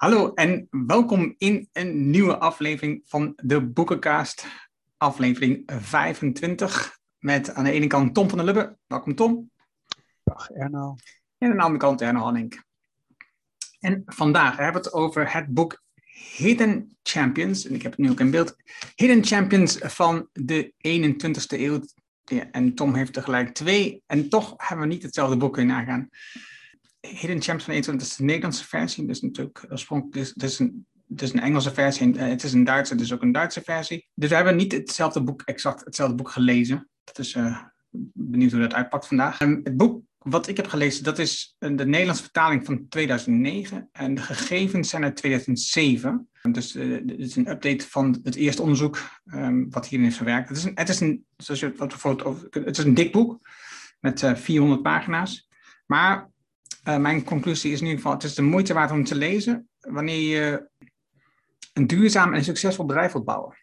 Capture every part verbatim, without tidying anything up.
Hallo en welkom in een nieuwe aflevering van de Boekencast, aflevering vijfentwintig. Met aan de ene kant Tom van der Lubbe. Welkom Tom. Dag Erno. En aan de andere kant Erno Hanning. En vandaag hebben we het over het boek Hidden Champions. En ik heb het nu ook in beeld. Hidden Champions van de eenentwintigste eeuw. Ja, en Tom heeft tegelijk twee. En toch hebben we niet hetzelfde boek in nagaan. Hidden Champions van eenentwintig is de Nederlandse versie. Dus natuurlijk oorspronkelijk, het is een, het is een Engelse versie. En, uh, het is een Duitse, dus ook een Duitse versie. Dus we hebben niet hetzelfde boek, exact hetzelfde boek gelezen. Dat is uh, benieuwd hoe dat uitpakt vandaag. Um, het boek wat ik heb gelezen, dat is de Nederlandse vertaling van tweeduizend negen. En de gegevens zijn uit tweeduizend zeven. Dus uh, dit is een update van het eerste onderzoek um, wat hierin is verwerkt. Het is een, het is een, zoals je wat bijvoorbeeld over, het is een dik boek met uh, vierhonderd pagina's. Maar Uh, mijn conclusie is in ieder geval, het is de moeite waard om te lezen wanneer je een duurzaam en succesvol bedrijf wilt bouwen.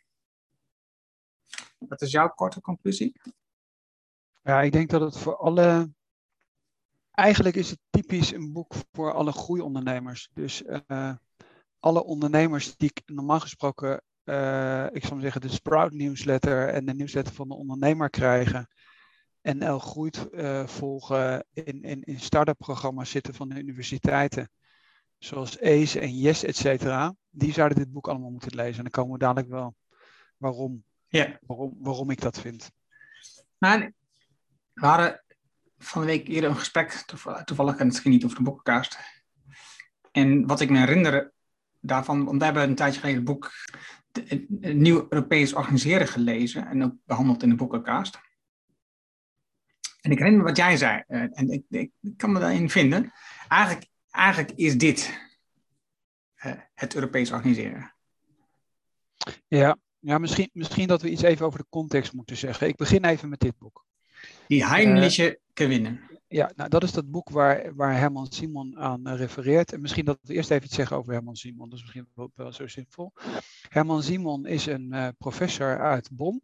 Wat is jouw korte conclusie? Ja, ik denk dat het voor alle... Eigenlijk is het typisch een boek voor alle groeiondernemers. Dus uh, alle ondernemers die ik normaal gesproken, uh, ik zou maar zeggen, de Sprout nieuwsletter en de nieuwsletter van de ondernemer krijgen. N L Groeit uh, volgen, in, in, in start-up programma's zitten van de universiteiten. Zoals A C E en Yes, et cetera. Die zouden dit boek allemaal moeten lezen. En dan komen we dadelijk wel waarom, yeah. waarom, waarom ik dat vind. Nou, we hadden van de week eerder een gesprek, toevallig, en het ging niet over de boekencast. En wat ik me herinner daarvan, want we hebben een tijdje geleden het boek het Nieuw Europees Organiseren gelezen en ook behandeld in de boekencast. En ik herinner me wat jij zei, uh, en ik, ik, ik kan me daarin vinden. Eigenlijk, eigenlijk is dit uh, het Europees organiseren. Ja, ja misschien, misschien dat we iets even over de context moeten zeggen. Ik begin even met dit boek. Die heimliche uh, gewinnen. Ja, nou, dat is dat boek waar, waar Herman Simon aan uh, refereert. En misschien dat we eerst even iets zeggen over Herman Simon. Dat is misschien wel, wel zo simpel. Herman Simon is een uh, professor uit Bonn.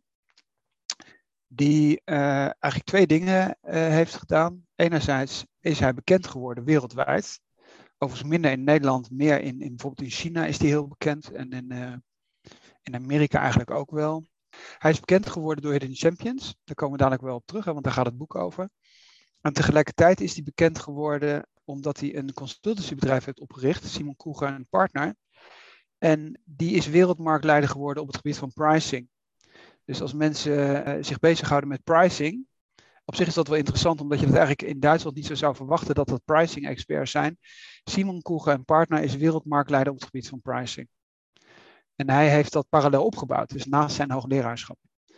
Die uh, eigenlijk twee dingen uh, heeft gedaan. Enerzijds is hij bekend geworden wereldwijd. Overigens minder in Nederland, meer in, in bijvoorbeeld in China is hij heel bekend. En in, uh, in Amerika eigenlijk ook wel. Hij is bekend geworden door Hidden Champions. Daar komen we dadelijk wel op terug, hè, want daar gaat het boek over. En tegelijkertijd is hij bekend geworden omdat hij een consultancybedrijf heeft opgericht. Simon Kucher en Partner. En die is wereldmarktleider geworden op het gebied van pricing. Dus als mensen uh, zich bezighouden met pricing, op zich is dat wel interessant, omdat je dat eigenlijk in Duitsland niet zo zou verwachten dat dat pricing experts zijn. Simon Kucher en Partner is wereldmarktleider op het gebied van pricing. En hij heeft dat parallel opgebouwd, dus naast zijn hoogleraarschap.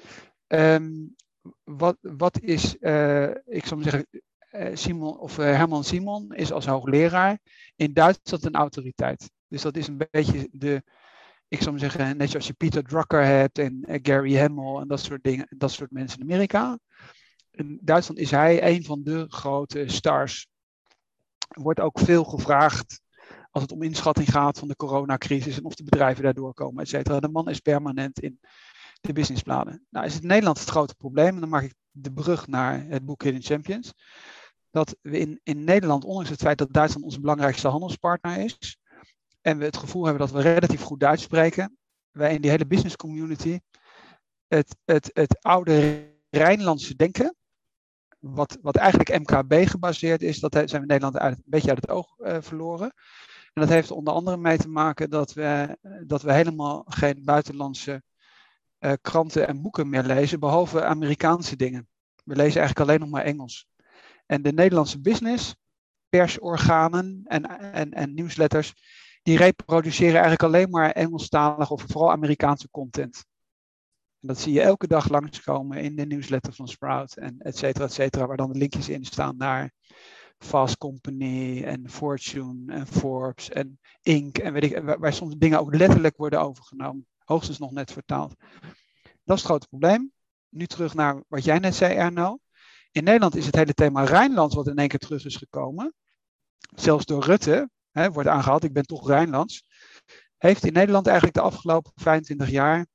Um, wat, wat is, uh, ik zou maar zeggen, uh, Simon, of uh, Herman Simon is als hoogleraar in Duitsland een autoriteit. Dus dat is een beetje de... Ik zou maar zeggen, net zoals je Peter Drucker hebt en uh, Gary Hamel en dat soort dingen, dat soort mensen in Amerika. In Duitsland is hij een van de grote stars. Er wordt ook veel gevraagd als het om inschatting gaat van de coronacrisis en of de bedrijven daardoor komen, et cetera. De man is permanent in de businessbladen. Nou is het Nederland het grote probleem, en dan maak ik de brug naar het boek Hidden Champions. Dat we in, in Nederland, ondanks het feit dat Duitsland onze belangrijkste handelspartner is, en we het gevoel hebben dat we relatief goed Duits spreken, wij in die hele business community het, het, het oude Rijnlandse denken, wat, wat eigenlijk M K B gebaseerd is, dat zijn we in Nederland uit, een beetje uit het oog uh, verloren. En dat heeft onder andere mee te maken dat we, dat we helemaal geen buitenlandse uh, kranten en boeken meer lezen, behalve Amerikaanse dingen. We lezen eigenlijk alleen nog maar Engels. En de Nederlandse business, persorganen en, en, en nieuwsletters, die reproduceren eigenlijk alleen maar Engelstalige of vooral Amerikaanse content. En dat zie je elke dag langskomen in de nieuwsletter van Sprout en et cetera, et cetera, waar dan de linkjes in staan naar Fast Company en Fortune en Forbes en Inc. En weet ik, waar, waar soms dingen ook letterlijk worden overgenomen. Hoogstens nog net vertaald. Dat is het grote probleem. Nu terug naar wat jij net zei, Erno. In Nederland is het hele thema Rijnlands wat in één keer terug is gekomen. Zelfs door Rutte, hè, wordt aangehaald, ik ben toch Rijnlands. Heeft in Nederland eigenlijk de afgelopen vijfentwintig jaar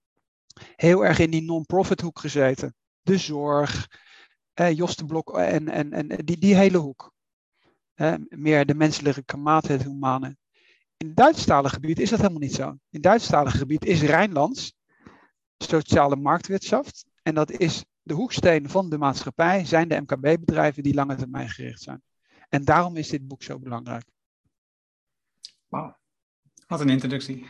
heel erg in die non-profit hoek gezeten. De zorg, eh, Jos de Blok en, en, en die, die hele hoek. Eh, meer de menselijke kamaat, het humane. In het Duitsstalig gebied is dat helemaal niet zo. In het Duitsstalig gebied is Rijnlands sociale marktwirtschaft. En dat is de hoeksteen van de maatschappij, zijn de M K B-bedrijven die lange termijn gericht zijn. En daarom is dit boek zo belangrijk. Wauw, wat een introductie.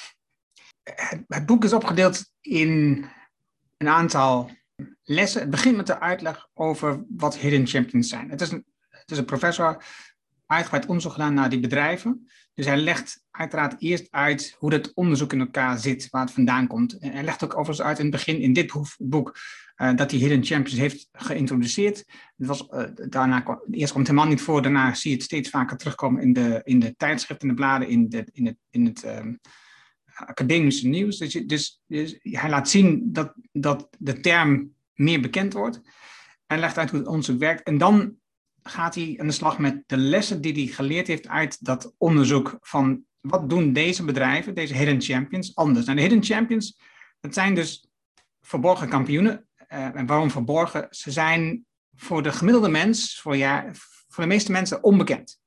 Het, het boek is opgedeeld in een aantal lessen. Het begint met de uitleg over wat hidden champions zijn. Het is een, het is een professor, uitgebreid onderzoek gedaan naar die bedrijven. Dus hij legt uiteraard eerst uit hoe dat onderzoek in elkaar zit, waar het vandaan komt. En hij legt ook overigens uit in het begin in dit boek uh, dat hij hidden champions heeft geïntroduceerd. Het was, uh, daarna, eerst komt het helemaal niet voor, daarna zie je het steeds vaker terugkomen in de, in de tijdschriften, in de bladen, in, de, in het, in het um, academische nieuws. Dus, dus, dus hij laat zien dat, dat de term meer bekend wordt. Hij legt uit hoe het onderzoek werkt. En dan gaat hij aan de slag met de lessen die hij geleerd heeft uit dat onderzoek van wat doen deze bedrijven, deze hidden champions, anders. Nou, de hidden champions, dat zijn dus verborgen kampioenen. Uh, en waarom verborgen? Ze zijn voor de gemiddelde mens, voor, ja, voor de meeste mensen onbekend.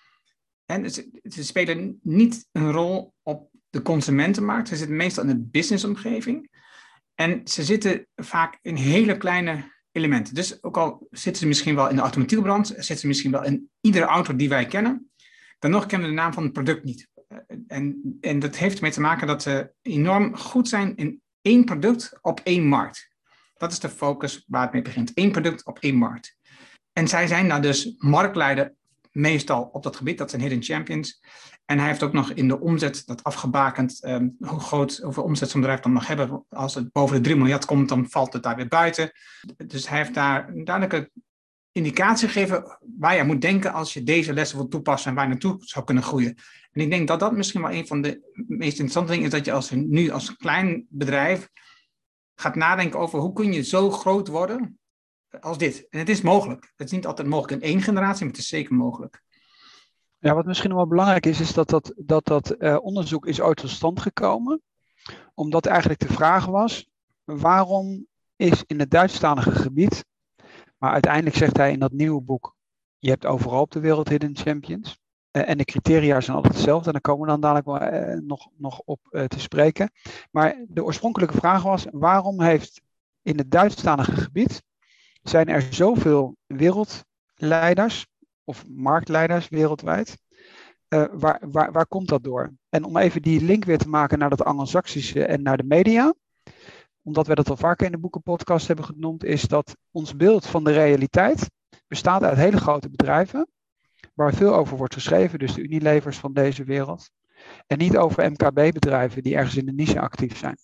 En ze, ze spelen niet een rol op de consumentenmarkt. Ze zitten meestal in de businessomgeving. En ze zitten vaak in hele kleine elementen. Dus ook al zitten ze misschien wel in de automobielbrand, zitten ze misschien wel in iedere auto die wij kennen, dan nog kennen we de naam van het product niet. En, en dat heeft ermee te maken dat ze enorm goed zijn in één product op één markt. Dat is de focus waar het mee begint. Eén product op één markt. En zij zijn daar dus marktleider meestal op dat gebied. Dat zijn hidden champions. En hij heeft ook nog in de omzet dat afgebakend, um, hoe groot, hoeveel omzet zo'n bedrijf dan mag hebben. Als het boven de drie miljard komt, dan valt het daar weer buiten. Dus hij heeft daar een duidelijke indicatie gegeven waar je moet denken als je deze lessen wilt toepassen en waar je naartoe zou kunnen groeien. En ik denk dat dat misschien wel een van de meest interessante dingen is, dat je als, nu als klein bedrijf gaat nadenken over hoe kun je zo groot worden als dit. En het is mogelijk. Het is niet altijd mogelijk in één generatie, maar het is zeker mogelijk. Ja, wat misschien nog wel belangrijk is, is dat dat, dat, dat uh, onderzoek is ooit tot stand gekomen. Omdat eigenlijk de vraag was, waarom is in het Duitsstalige gebied, maar uiteindelijk zegt hij in dat nieuwe boek, je hebt overal op de wereld hidden champions. Uh, en de criteria zijn altijd hetzelfde. En daar komen we dan dadelijk wel uh, nog, nog op uh, te spreken. Maar de oorspronkelijke vraag was, waarom heeft in het Duitsstalige gebied, zijn er zoveel wereldleiders of marktleiders wereldwijd. Uh, waar, waar, waar komt dat door? En om even die link weer te maken naar dat Anglo-Saxische en naar de media, omdat we dat al vaker in de boekenpodcast hebben genoemd, is dat ons beeld van de realiteit bestaat uit hele grote bedrijven, waar veel over wordt geschreven, dus de Unilevers van deze wereld, en niet over M K B-bedrijven die ergens in de niche actief zijn.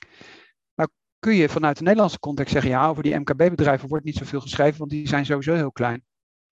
Nou kun je vanuit de Nederlandse context zeggen, ja, over die M K B-bedrijven wordt niet zoveel geschreven, want die zijn sowieso heel klein.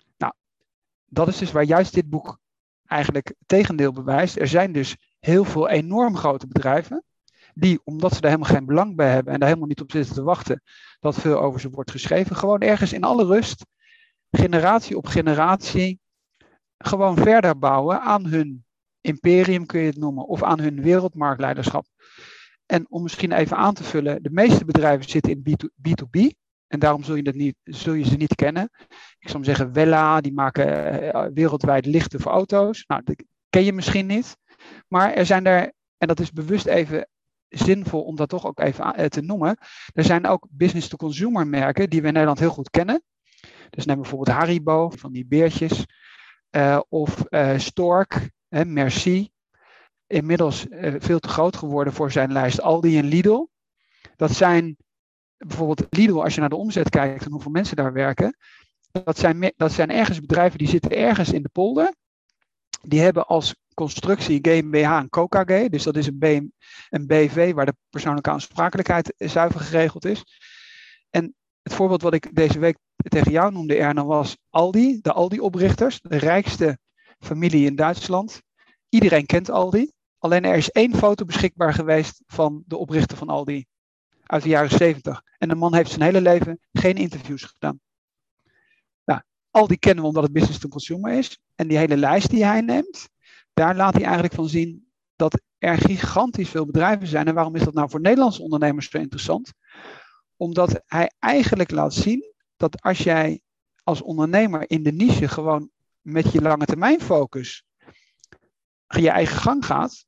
Dat is dus waar juist dit boek eigenlijk het tegendeel bewijst. Er zijn dus heel veel enorm grote bedrijven die, omdat ze daar helemaal geen belang bij hebben en daar helemaal niet op zitten te wachten dat veel over ze wordt geschreven, gewoon ergens in alle rust, generatie op generatie, gewoon verder bouwen aan hun imperium, kun je het noemen, of aan hun wereldmarktleiderschap. En om misschien even aan te vullen, de meeste bedrijven zitten in B to B. En daarom zul je, dat niet, zul je ze niet kennen. Ik zou zeggen, Wella, die maken uh, wereldwijd lichten voor auto's. Nou, dat ken je misschien niet. Maar er zijn er, en dat is bewust even zinvol om dat toch ook even uh, te noemen. Er zijn ook business-to-consumer merken die we in Nederland heel goed kennen. Dus neem bijvoorbeeld Haribo, van die beertjes. Uh, of uh, Stork, uh, Merci. Inmiddels uh, veel te groot geworden voor zijn lijst. Aldi en Lidl. Dat zijn bijvoorbeeld Lidl, als je naar de omzet kijkt en hoeveel mensen daar werken. Dat zijn, dat zijn ergens bedrijven die zitten ergens in de polder. Die hebben als constructie GmbH en Co K G. Dus dat is een, B, een B V waar de persoonlijke aansprakelijkheid zuiver geregeld is. En het voorbeeld wat ik deze week tegen jou noemde, Erno, was Aldi. De Aldi-oprichters. De rijkste familie in Duitsland. Iedereen kent Aldi. Alleen er is één foto beschikbaar geweest van de oprichter van Aldi. Uit de jaren zeventig. En de man heeft zijn hele leven geen interviews gedaan. Nou, Aldi kennen we omdat het business to consumer is. En die hele lijst die hij neemt, daar laat hij eigenlijk van zien dat er gigantisch veel bedrijven zijn. En waarom is dat nou voor Nederlandse ondernemers zo interessant? Omdat hij eigenlijk laat zien dat als jij als ondernemer in de niche gewoon met je lange termijn focus je eigen gang gaat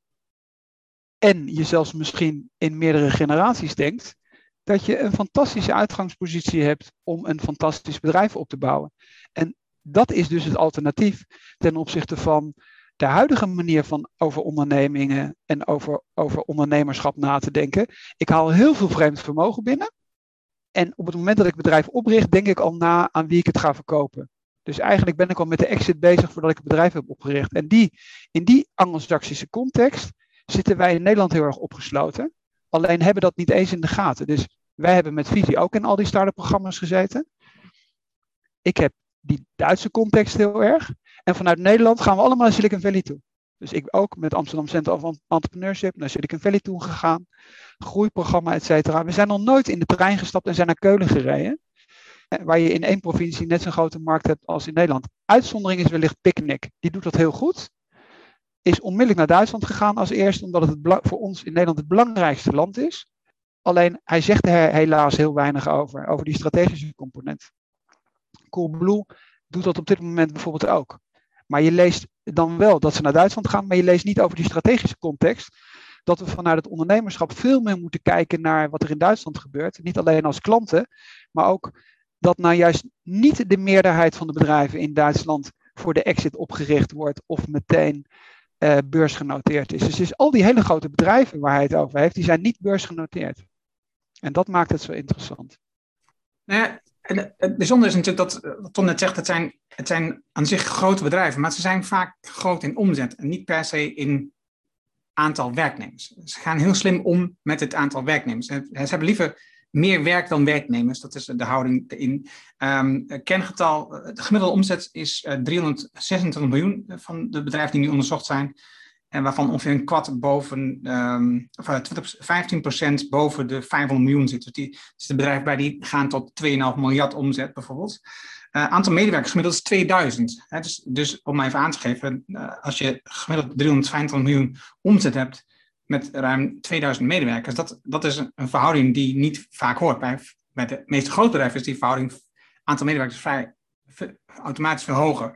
en je zelfs misschien in meerdere generaties denkt, dat je een fantastische uitgangspositie hebt om een fantastisch bedrijf op te bouwen. En dat is dus het alternatief ten opzichte van de huidige manier van over ondernemingen en over, over ondernemerschap na te denken. Ik haal heel veel vreemd vermogen binnen. En op het moment dat ik het bedrijf opricht, denk ik al na aan wie ik het ga verkopen. Dus eigenlijk ben ik al met de exit bezig voordat ik het bedrijf heb opgericht. En die, in die Anglo-Saxische context zitten wij in Nederland heel erg opgesloten. Alleen hebben dat niet eens in de gaten. Dus wij hebben met Visie ook in al die start-up programma's gezeten. Ik heb die Duitse context heel erg. En vanuit Nederland gaan we allemaal naar Silicon Valley toe. Dus ik ook met Amsterdam Center of Entrepreneurship naar Silicon Valley toe gegaan. Groeiprogramma, et cetera. We zijn nog nooit in de trein gestapt en zijn naar Keulen gereden. Waar je in één provincie net zo'n grote markt hebt als in Nederland. Uitzondering is wellicht Picnic. Die doet dat heel goed. Is onmiddellijk naar Duitsland gegaan als eerste, omdat het voor ons in Nederland het belangrijkste land is. Alleen hij zegt er helaas heel weinig over, over die strategische component. Coolblue doet dat op dit moment bijvoorbeeld ook. Maar je leest dan wel dat ze naar Duitsland gaan, maar je leest niet over die strategische context. Dat we vanuit het ondernemerschap veel meer moeten kijken naar wat er in Duitsland gebeurt. Niet alleen als klanten, maar ook dat nou juist niet de meerderheid van de bedrijven in Duitsland voor de exit opgericht wordt of meteen uh, beursgenoteerd is. Dus, dus al die hele grote bedrijven waar hij het over heeft, die zijn niet beursgenoteerd. En dat maakt het zo interessant. Nou ja, en het bijzondere is natuurlijk dat, wat Ton net zegt, het zijn, het zijn aan zich grote bedrijven, maar ze zijn vaak groot in omzet en niet per se in aantal werknemers. Ze gaan heel slim om met het aantal werknemers. Ze hebben liever meer werk dan werknemers, dat is de houding in. Um, kengetal, de gemiddelde omzet is uh, driehonderdzesentwintig miljoen van de bedrijven die nu onderzocht zijn. En waarvan ongeveer een kwart boven, um, of twintig, vijftien procent boven de vijfhonderd miljoen zit. Dus, die, dus de bedrijven bij die gaan tot twee komma vijf miljard omzet bijvoorbeeld. Uh, aantal medewerkers gemiddeld is tweeduizend. Hè, dus, dus om even aan te geven, uh, als je gemiddeld driehonderdvijfentwintig miljoen omzet hebt met ruim tweeduizend medewerkers, dat, dat is een, een verhouding die niet vaak hoort. Bij, bij de meeste grote bedrijven is die verhouding aantal medewerkers vrij v- automatisch veel hoger.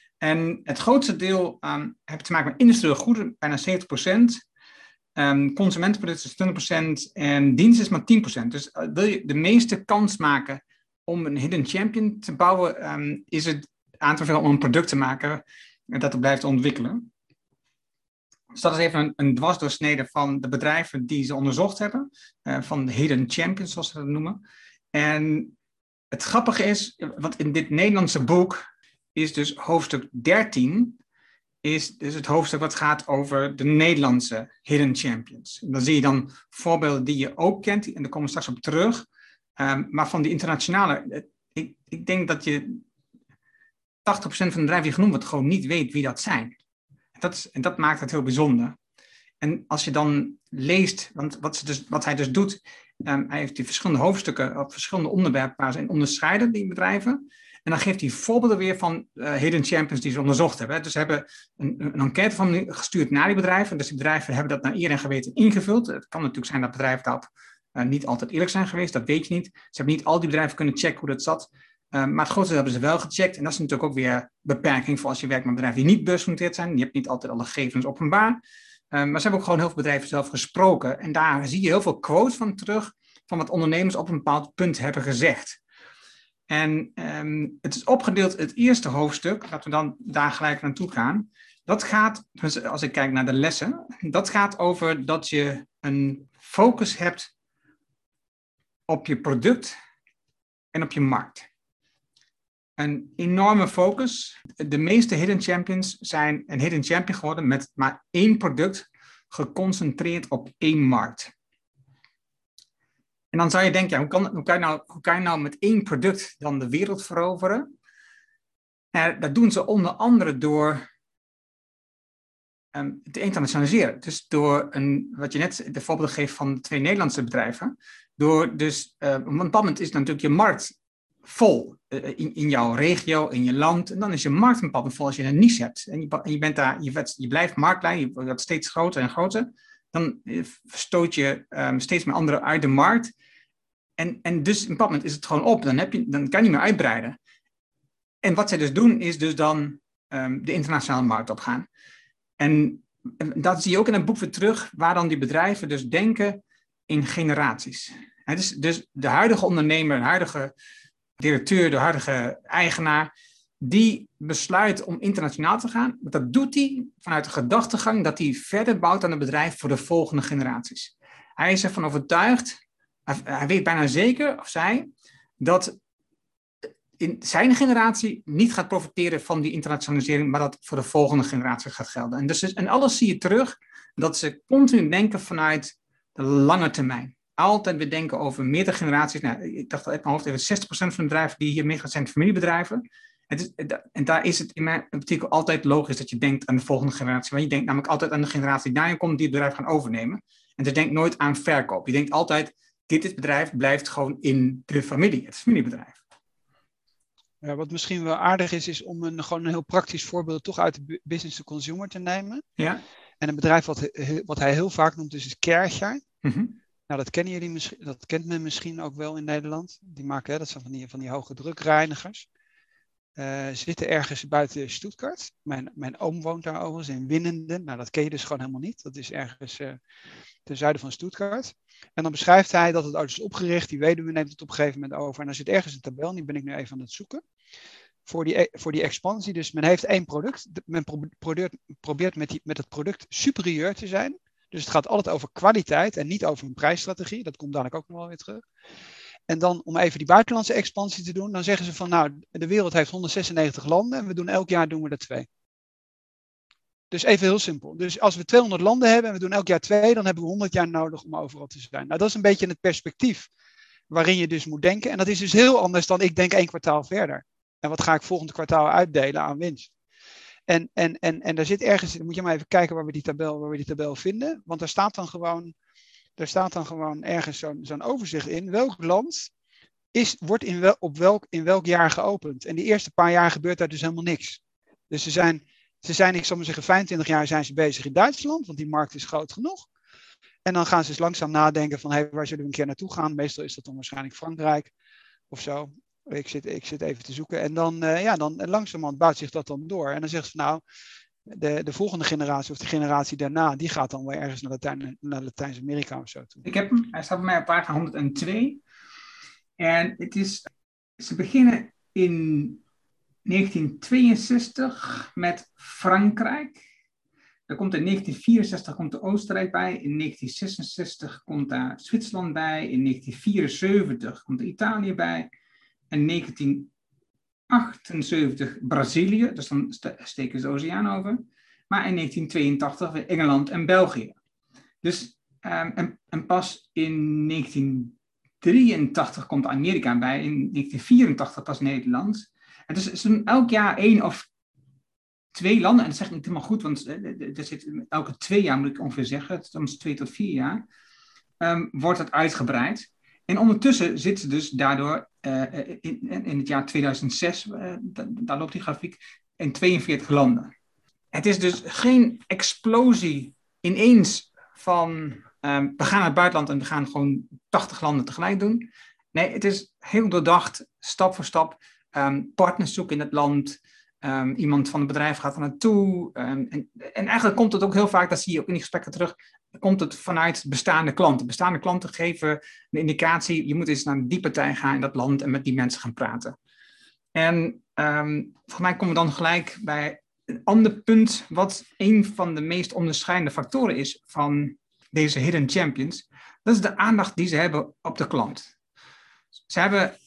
En het grootste deel um, heeft te maken met industriële goederen, bijna zeventig procent. Um, consumentenproducten is twintig procent en diensten is maar tien procent. Dus uh, wil je de meeste kans maken om een hidden champion te bouwen, um, is het aan te bevelen om een product te maken en dat het blijft ontwikkelen. Dus dat is even een, een dwarsdoorsnede van de bedrijven die ze onderzocht hebben, uh, van de hidden champions zoals ze dat noemen. En het grappige is, want in dit Nederlandse boek is dus hoofdstuk dertien, is dus het hoofdstuk wat gaat over de Nederlandse hidden champions. En dan zie je dan voorbeelden die je ook kent, en daar komen we straks op terug. Um, maar van die internationale, ik, ik denk dat je tachtig procent van de bedrijven die genoemd wordt gewoon niet weet wie dat zijn. En dat, is, en dat maakt het heel bijzonder. En als je dan leest, want wat, ze dus, wat hij dus doet, um, hij heeft die verschillende hoofdstukken op verschillende onderwerpen waar ze in onderscheiden, die bedrijven. En dan geeft hij voorbeelden weer van uh, hidden champions die ze onderzocht hebben. Dus ze hebben een, een enquête van gestuurd naar die bedrijven. Dus die bedrijven hebben dat naar eer en geweten ingevuld. Het kan natuurlijk zijn dat bedrijven dat uh, niet altijd eerlijk zijn geweest. Dat weet je niet. Ze hebben niet al die bedrijven kunnen checken hoe dat zat. Uh, maar het grootste hebben ze wel gecheckt. En dat is natuurlijk ook weer beperking voor als je werkt met bedrijven die niet beursgenoteerd zijn. Je hebt niet altijd alle gegevens openbaar. Uh, maar ze hebben ook gewoon heel veel bedrijven zelf gesproken. En daar zie je heel veel quotes van terug. Van wat ondernemers op een bepaald punt hebben gezegd. En um, het is opgedeeld, het eerste hoofdstuk, laten we dan daar gelijk naartoe gaan. Dat gaat, dus als ik kijk naar de lessen, dat gaat over dat je een focus hebt op je product en op je markt. Een enorme focus. De meeste hidden champions zijn een hidden champion geworden met maar één product geconcentreerd op één markt. En dan zou je denken, ja, hoe, kan, hoe, kan je nou, hoe kan je nou met één product dan de wereld veroveren? En dat doen ze onder andere door um, te internationaliseren. Dus door, een, wat je net de voorbeeld geeft van de twee Nederlandse bedrijven. Door dus, uh, op een bepaald moment is natuurlijk je markt vol. Uh, in, in jouw regio, in je land. En dan is je markt op een bepaald moment vol als je een niche hebt. En je, en je, bent daar, je, je blijft marktleider, je wordt steeds groter en groter. Dan stoot je um, steeds meer anderen uit de markt. En, en dus op een bepaald moment is het gewoon op. Dan, heb je, dan kan je niet meer uitbreiden. En wat zij dus doen, is dus dan um, de internationale markt opgaan. En en dat zie je ook in een boek weer terug, waar dan die bedrijven dus denken in generaties. He, dus, dus de huidige ondernemer, de huidige directeur, de huidige eigenaar, die besluit om internationaal te gaan. Dat doet hij vanuit de gedachtegang dat hij verder bouwt aan het bedrijf voor de volgende generaties. Hij is ervan overtuigd, hij, hij weet bijna zeker, of zij, dat in zijn generatie niet gaat profiteren van die internationalisering, maar dat voor de volgende generatie gaat gelden. En, dus, en alles zie je terug, dat ze continu denken vanuit de lange termijn. Altijd weer denken over meerdere generaties. Nou, ik dacht uit mijn hoofd even zestig procent van de bedrijven die hier meegaan zijn familiebedrijven. Het is, en daar is het in mijn optiek altijd logisch dat je denkt aan de volgende generatie. Want je denkt namelijk altijd aan de generatie die na je komt die het bedrijf gaan overnemen. En je denkt nooit aan verkoop. Je denkt altijd, dit bedrijf blijft gewoon in de familie, het familiebedrijf. Ja, wat misschien wel aardig is, is om een, gewoon een heel praktisch voorbeeld toch uit de business to consumer te nemen. Ja. En een bedrijf wat, wat hij heel vaak noemt, is het Kärcher. Mm-hmm. Nou, dat kennen jullie misschien, dat kent men misschien ook wel in Nederland. Die maken, hè, dat zijn van die, van die hoge drukreinigers. Uh, zitten ergens buiten Stuttgart. Mijn, mijn oom woont daar overigens in Winnenden. Nou, dat ken je dus gewoon helemaal niet. Dat is ergens uh, ten zuiden van Stuttgart. En dan beschrijft hij dat het ooit is opgericht. Die weduwe neemt het op een gegeven moment over. En er zit ergens een tabel, die ben ik nu even aan het zoeken. Voor die, voor die expansie. Dus men heeft één product. Men probeert, probeert met, die, met het product superieur te zijn. Dus het gaat altijd over kwaliteit en niet over een prijsstrategie. Dat komt dadelijk ook nog wel weer terug. En dan om even die buitenlandse expansie te doen, dan zeggen ze van nou, de wereld heeft honderdzesennegentig landen en we doen elk jaar doen we er twee. Dus even heel simpel. Dus als we tweehonderd landen hebben en we doen elk jaar twee, dan hebben we honderd jaar nodig om overal te zijn. Nou, dat is een beetje het perspectief waarin je dus moet denken. En dat is dus heel anders dan ik denk één kwartaal verder. En wat ga ik volgende kwartaal uitdelen aan winst? En, en, en, en daar zit ergens, dan moet je maar even kijken waar we die tabel, waar we die tabel vinden. Want daar staat dan gewoon, daar staat dan gewoon ergens zo'n, zo'n overzicht in. Welk land is, wordt in, wel, op welk, in welk jaar geopend? En die eerste paar jaar gebeurt daar dus helemaal niks. Dus ze zijn, ze zijn, ik zal maar zeggen, vijfentwintig jaar zijn ze bezig in Duitsland, want die markt is groot genoeg. En dan gaan ze dus langzaam nadenken van, hey, waar zullen we een keer naartoe gaan? Meestal is dat dan waarschijnlijk Frankrijk of zo. Ik zit, ik zit even te zoeken. En dan, uh, ja, dan langzamerhand bouwt zich dat dan door. En dan zegt ze, nou, de, de volgende generatie of de generatie daarna, die gaat dan weer ergens naar, Latijn, naar Latijns-Amerika of zo toe. Ik heb hem, hij staat bij mij op pagina honderdtwee. En het is, ze beginnen in negentien tweeënzestig met Frankrijk. Er komt in negentien vierenzestig komt er Oostenrijk bij. In negentien zesenzestig komt daar Zwitserland bij. In negentien vierenzeventig komt er Italië bij. En negentien achtenzeventig Brazilië. Dus dan steken ze de oceaan over. Maar in negentien tweeëntachtig weer Engeland en België. Dus, um, en, en pas in negentien drieëntachtig komt Amerika bij. In negentien vierentachtig pas Nederland. En dus is er elk jaar één of twee landen, en dat zeg ik niet helemaal goed, want er zit elke twee jaar, moet ik ongeveer zeggen, soms twee tot vier jaar, um, wordt het uitgebreid. En ondertussen zitten ze dus daardoor uh, in, in het jaar tweeduizend zes, uh, daar loopt die grafiek, in tweeënveertig landen. Het is dus geen explosie ineens van um, we gaan naar het buitenland en we gaan gewoon tachtig landen tegelijk doen. Nee, het is heel doordacht, stap voor stap, um, partners zoeken in het land. Um, iemand van het bedrijf gaat er naartoe. Um, en, en eigenlijk komt het ook heel vaak, dat zie je ook in die gesprekken terug, komt het vanuit bestaande klanten. Bestaande klanten geven een indicatie, je moet eens naar die partij gaan in dat land en met die mensen gaan praten. En um, volgens mij komen we dan gelijk bij een ander punt, wat een van de meest onderscheidende factoren is van deze hidden champions. Dat is de aandacht die ze hebben op de klant. Ze hebben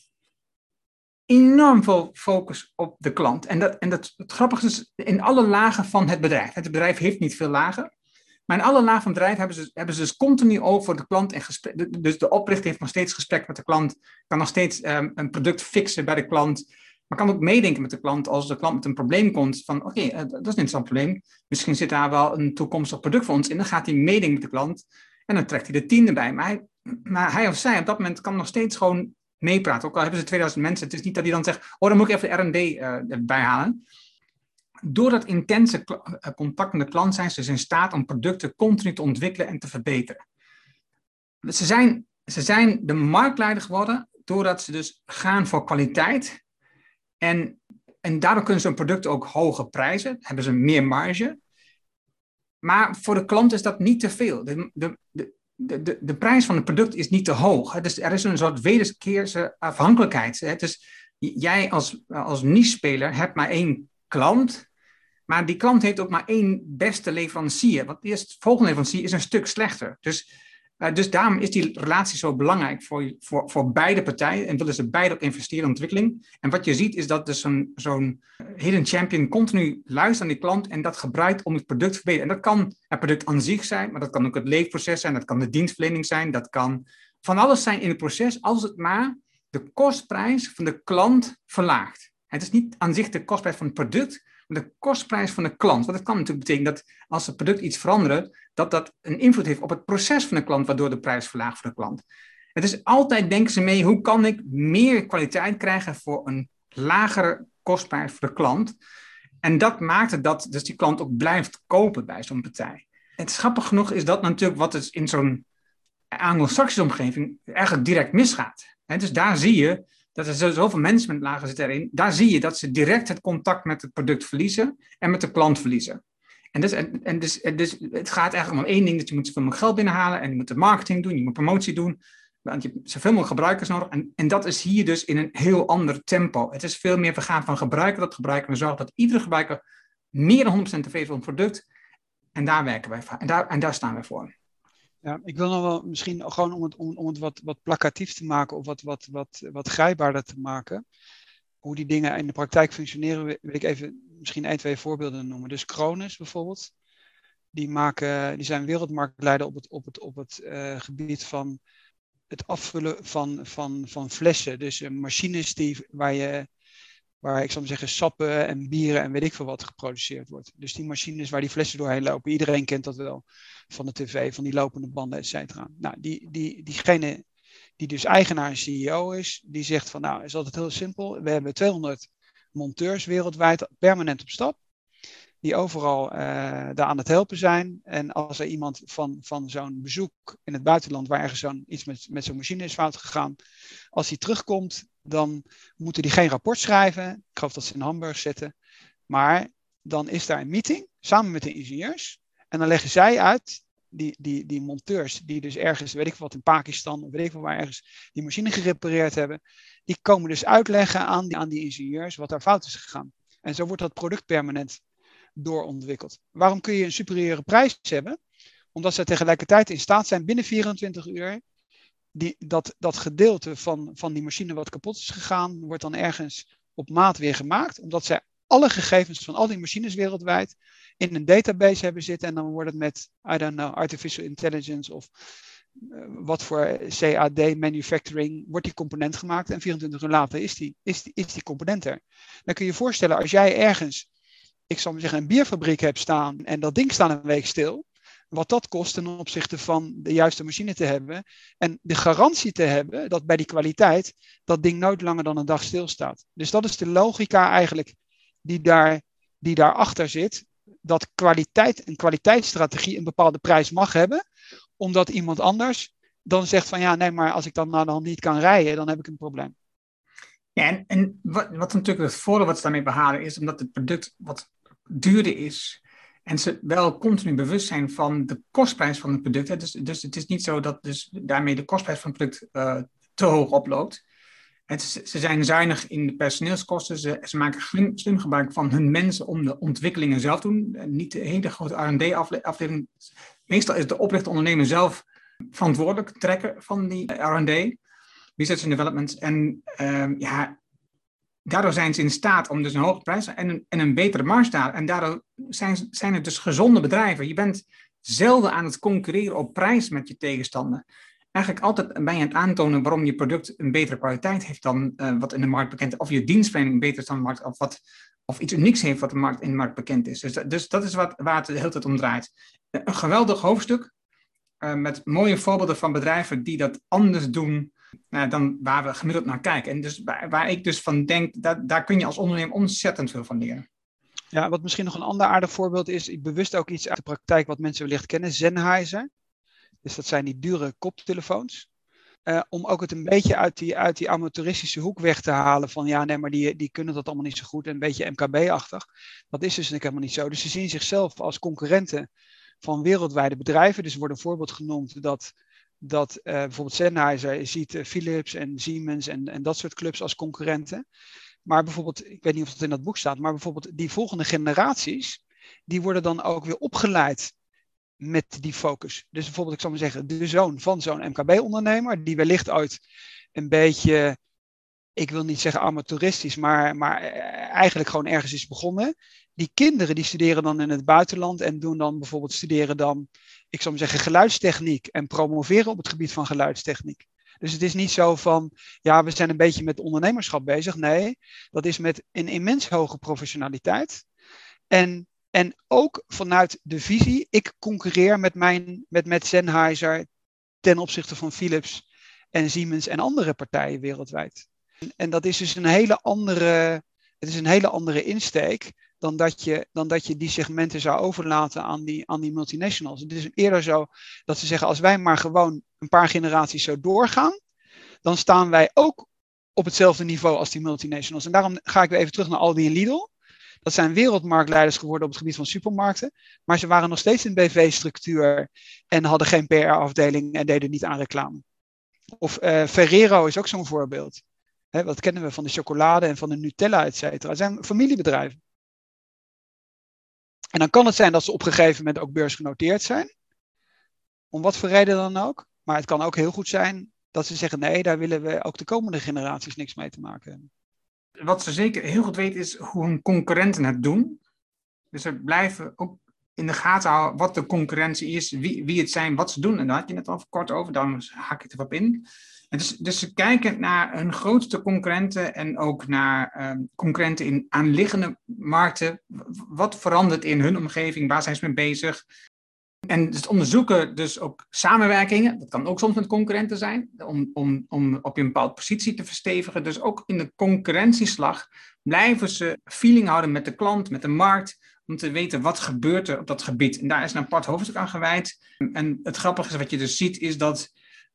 enorm veel focus op de klant. En, dat, en dat, het grappige is, in alle lagen van het bedrijf. Het bedrijf heeft niet veel lagen. Maar in alle lagen van het bedrijf hebben ze, hebben ze dus continu over de klant in gesprek. Dus de oprichter heeft nog steeds gesprek met de klant. Kan nog steeds um, een product fixen bij de klant. Maar kan ook meedenken met de klant als de klant met een probleem komt. Van oké, okay, uh, dat is een interessant probleem. Misschien zit daar wel een toekomstig product voor ons in. Dan gaat hij meedenken met de klant. En dan trekt hij de tiende bij. Maar hij, maar hij of zij op dat moment kan nog steeds gewoon meepraten. Ook al hebben ze tweeduizend mensen. Het is niet dat hij dan zegt, oh, dan moet ik even de R en D uh, bijhalen. Door dat intense contact met de klant zijn ze dus in staat om producten continu te ontwikkelen en te verbeteren. Ze zijn, ze zijn de marktleider geworden doordat ze dus gaan voor kwaliteit. En, en daardoor kunnen ze hun producten ook hoger prijzen. Hebben ze meer marge. Maar voor de klant is dat niet te veel. De, de, de, de, de prijs van het product is niet te hoog. Hè? Dus er is een soort wederkeerse afhankelijkheid. Hè? Dus jij als, als niche-speler hebt maar één klant. Maar die klant heeft ook maar één beste leverancier. Want de volgende leverancier is een stuk slechter. Dus, uh, dus daarom is die relatie zo belangrijk voor, voor, voor beide partijen. En willen ze beide ook investeren in ontwikkeling. En wat je ziet is dat dus zo'n, zo'n hidden champion continu luistert aan die klant. En dat gebruikt om het product te verbeteren. En dat kan het product aan zich zijn. Maar dat kan ook het leefproces zijn. Dat kan de dienstverlening zijn. Dat kan van alles zijn in het proces. Als het maar de kostprijs van de klant verlaagt. Het is niet aan zich de kostprijs van het product, maar de kostprijs van de klant. Want dat kan natuurlijk betekenen dat als het product iets verandert, dat dat een invloed heeft op het proces van de klant, waardoor de prijs verlaagt voor de klant. Het is altijd, denken ze mee, hoe kan ik meer kwaliteit krijgen voor een lagere kostprijs voor de klant? En dat maakt het dat dus die klant ook blijft kopen bij zo'n partij. Het grappig genoeg is dat natuurlijk wat het in zo'n Anglo-Saxische omgeving eigenlijk direct misgaat. He, dus daar zie je dat er zoveel managementlagen zitten erin. Daar zie je dat ze direct het contact met het product verliezen en met de klant verliezen. En, dus, en, en dus, en dus het gaat eigenlijk om één ding, dat je moet zoveel mogelijk geld binnenhalen en je moet de marketing doen, je moet promotie doen. Want je hebt zoveel mogelijk gebruikers nodig. En, en dat is hier dus in een heel ander tempo. Het is veel meer vergaan van gebruiker tot gebruiker en zorgen dat iedere gebruiker meer dan honderd procent tevreden is van het product. En daar werken wij voor. En daar, en daar staan wij voor. Ja, ik wil nog wel misschien gewoon om het, om, om het wat, wat plakatief te maken of wat, wat, wat, wat grijpbaarder te maken. Hoe die dingen in de praktijk functioneren, wil ik even misschien één, twee voorbeelden noemen. Dus Krones bijvoorbeeld, die, maken, die zijn wereldmarktleider op het, op het, op het uh, gebied van het afvullen van, van, van flessen. Dus uh, machines die, waar je, waar ik zou maar zeggen sappen en bieren en weet ik veel wat geproduceerd wordt. Dus die machines waar die flessen doorheen lopen, iedereen kent dat wel van de tv, van die lopende banden, et cetera. Nou, die, die, diegene die dus eigenaar en C E O is, die zegt van nou, het is altijd heel simpel. We hebben tweehonderd monteurs wereldwijd permanent op stap, die overal uh, daar aan het helpen zijn. En als er iemand van, van zo'n bezoek in het buitenland, waar ergens zo'n, iets met, met zo'n machine is fout gegaan, als hij terugkomt, dan moeten die geen rapport schrijven. Ik geloof dat ze in Hamburg zitten. Maar dan is daar een meeting, samen met de ingenieurs. En dan leggen zij uit, die, die, die monteurs, die dus ergens, weet ik wat, in Pakistan, of weet ik wel waar ergens, die machine gerepareerd hebben, die komen dus uitleggen aan die, aan die ingenieurs wat daar fout is gegaan. En zo wordt dat product permanent doorontwikkeld. Waarom kun je een superieure prijs hebben? Omdat ze tegelijkertijd in staat zijn binnen vierentwintig uur die, dat, dat gedeelte van, van die machine wat kapot is gegaan, wordt dan ergens op maat weer gemaakt, omdat zij alle gegevens van al die machines wereldwijd in een database hebben zitten en dan wordt het met, I don't know, artificial intelligence of uh, wat voor C A D manufacturing, wordt die component gemaakt en vierentwintig uur later is die, is die, is die component er. Dan kun je je voorstellen, als jij ergens, ik zal maar zeggen, een bierfabriek hebt staan en dat ding staat een week stil, wat dat kost ten opzichte van de juiste machine te hebben en de garantie te hebben dat bij die kwaliteit dat ding nooit langer dan een dag stilstaat. Dus dat is de logica eigenlijk die daar, die daarachter zit, dat kwaliteit, een kwaliteitsstrategie een bepaalde prijs mag hebben, omdat iemand anders dan zegt van ja, nee, maar als ik dan nou dan niet kan rijden, dan heb ik een probleem. Ja, en, en wat, wat natuurlijk het voordeel wat ze daarmee behalen is, omdat het product wat duurder is en ze wel continu bewust zijn van de kostprijs van het product. Hè. Dus, dus het is niet zo dat dus daarmee de kostprijs van het product uh, te hoog oploopt. Het is, ze zijn zuinig in de personeelskosten. Ze, ze maken slim, slim gebruik van hun mensen om de ontwikkelingen zelf te doen. Niet de hele grote R en D-afdeling. Meestal is de oprichter ondernemer zelf verantwoordelijk, trekker van die R en D, Research and Development. En uh, ja, daardoor zijn ze in staat om dus een hoge prijs en een, en een betere marge te halen. En daardoor zijn, zijn het dus gezonde bedrijven. Je bent zelden aan het concurreren op prijs met je tegenstander. Eigenlijk altijd ben je aan het aantonen waarom je product een betere kwaliteit heeft dan uh, wat in de markt bekend is. Of je dienstverlening beter is dan de markt. Of, wat, of iets unieks heeft wat de markt, in de markt bekend is. Dus, dus dat is wat, waar het de hele tijd om draait. Een geweldig hoofdstuk. Uh, met mooie voorbeelden van bedrijven die dat anders doen uh, dan waar we gemiddeld naar kijken. En dus waar, waar ik dus van denk, dat, daar kun je als ondernemer ontzettend veel van leren. Ja, wat misschien nog een ander aardig voorbeeld is, ik bewust ook iets uit de praktijk wat mensen wellicht kennen, Sennheiser. Dus dat zijn die dure koptelefoons. Uh, om ook het een beetje uit die, uit die amateuristische hoek weg te halen van ja, nee, maar die, die kunnen dat allemaal niet zo goed en een beetje M K B-achtig. Dat is dus helemaal niet zo. Dus ze zien zichzelf als concurrenten van wereldwijde bedrijven. Dus er wordt een voorbeeld genoemd dat, dat uh, bijvoorbeeld Sennheiser ziet uh, Philips en Siemens en, en dat soort clubs als concurrenten. Maar bijvoorbeeld, ik weet niet of het in dat boek staat, maar bijvoorbeeld die volgende generaties, die worden dan ook weer opgeleid met die focus. Dus bijvoorbeeld, ik zal maar zeggen, de zoon van zo'n M K B-ondernemer, die wellicht uit een beetje, ik wil niet zeggen amateuristisch, maar, maar eigenlijk gewoon ergens is begonnen. Die kinderen die studeren dan in het buitenland en doen dan bijvoorbeeld studeren dan, ik zal maar zeggen, geluidstechniek en promoveren op het gebied van geluidstechniek. Dus het is niet zo van, ja, we zijn een beetje met ondernemerschap bezig. Nee, dat is met een immens hoge professionaliteit. En, en ook vanuit de visie, ik concurreer met, mijn, met, met Sennheiser ten opzichte van Philips en Siemens en andere partijen wereldwijd. En, en dat is dus een hele andere, het is een hele andere insteek dan dat je, dan dat je die segmenten zou overlaten aan die, aan die multinationals. Het is eerder zo dat ze zeggen, als wij maar gewoon een paar generaties zo doorgaan, dan staan wij ook op hetzelfde niveau als die multinationals. En daarom ga ik weer even terug naar Aldi en Lidl. Dat zijn wereldmarktleiders geworden op het gebied van supermarkten, maar ze waren nog steeds een B V-structuur en hadden geen P R-afdeling en deden niet aan reclame. Of uh, Ferrero is ook zo'n voorbeeld. Hè, wat kennen we van de chocolade en van de Nutella, et cetera. Het zijn familiebedrijven. En dan kan het zijn dat ze op een gegeven moment ook beursgenoteerd zijn. Om wat voor reden dan ook. Maar het kan ook heel goed zijn dat ze zeggen, nee, daar willen we ook de komende generaties niks mee te maken hebben. Wat ze zeker heel goed weten is hoe hun concurrenten het doen. Dus ze blijven ook in de gaten houden wat de concurrentie is, wie, wie het zijn, wat ze doen. En daar had je net al kort over, daarom haak ik er op in. En dus, dus ze kijken naar hun grootste concurrenten en ook naar um, concurrenten in aanliggende markten. Wat verandert in hun omgeving, waar zijn ze mee bezig? En dus onderzoeken dus ook samenwerkingen, dat kan ook soms met concurrenten zijn, om, om, om op je een bepaalde positie te verstevigen. Dus ook in de concurrentieslag blijven ze feeling houden met de klant, met de markt, om te weten wat gebeurt er op dat gebied. En daar is een apart hoofdstuk aan gewijd. En het grappige is, wat je dus ziet, is dat